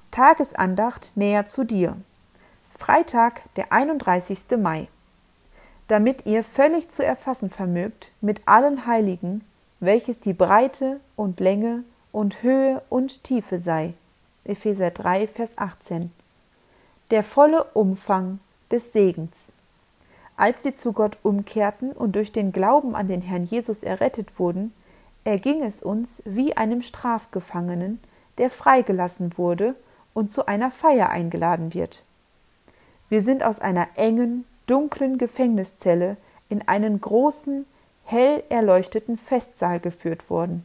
Tagesandacht näher zu dir. Freitag, der 31. Mai. Damit ihr völlig zu erfassen vermögt mit allen Heiligen, welches die Breite und Länge und Höhe und Tiefe sei. Epheser 3, Vers 18. Der volle Umfang des Segens. Als wir zu Gott umkehrten und durch den Glauben an den Herrn Jesus errettet wurden, erging es uns wie einem Strafgefangenen, der freigelassen wurde und zu einer Feier eingeladen wird. Wir sind aus einer engen, dunklen Gefängniszelle in einen großen, hell erleuchteten Festsaal geführt worden.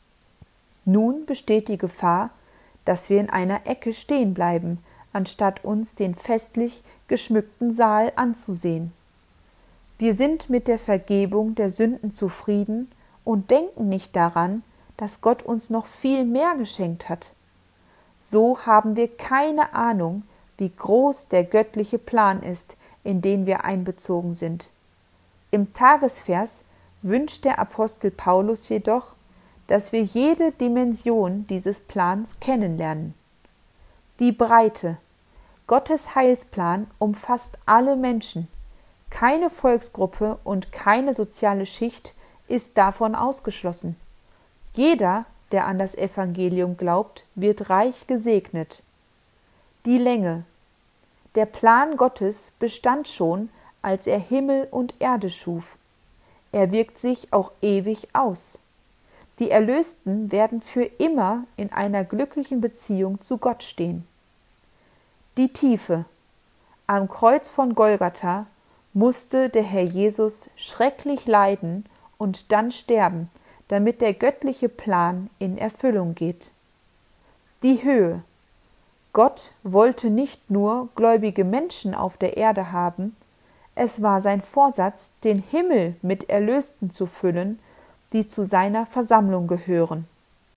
Nun besteht die Gefahr, dass wir in einer Ecke stehen bleiben, anstatt uns den festlich geschmückten Saal anzusehen. Wir sind mit der Vergebung der Sünden zufrieden und denken nicht daran, dass Gott uns noch viel mehr geschenkt hat. So haben wir keine Ahnung, wie groß der göttliche Plan ist, in den wir einbezogen sind. Im Tagesvers wünscht der Apostel Paulus jedoch, dass wir jede Dimension dieses Plans kennenlernen. Die Breite. Gottes Heilsplan umfasst alle Menschen. Keine Volksgruppe und keine soziale Schicht ist davon ausgeschlossen. Jeder, der an das Evangelium glaubt, wird reich gesegnet. Die Länge. Der Plan Gottes bestand schon, als er Himmel und Erde schuf. Er wirkt sich auch ewig aus. Die Erlösten werden für immer in einer glücklichen Beziehung zu Gott stehen. Die Tiefe. Am Kreuz von Golgatha musste der Herr Jesus schrecklich leiden und dann sterben, damit der göttliche Plan in Erfüllung geht. Die Höhe. Gott wollte nicht nur gläubige Menschen auf der Erde haben, es war sein Vorsatz, den Himmel mit Erlösten zu füllen, die zu seiner Versammlung gehören.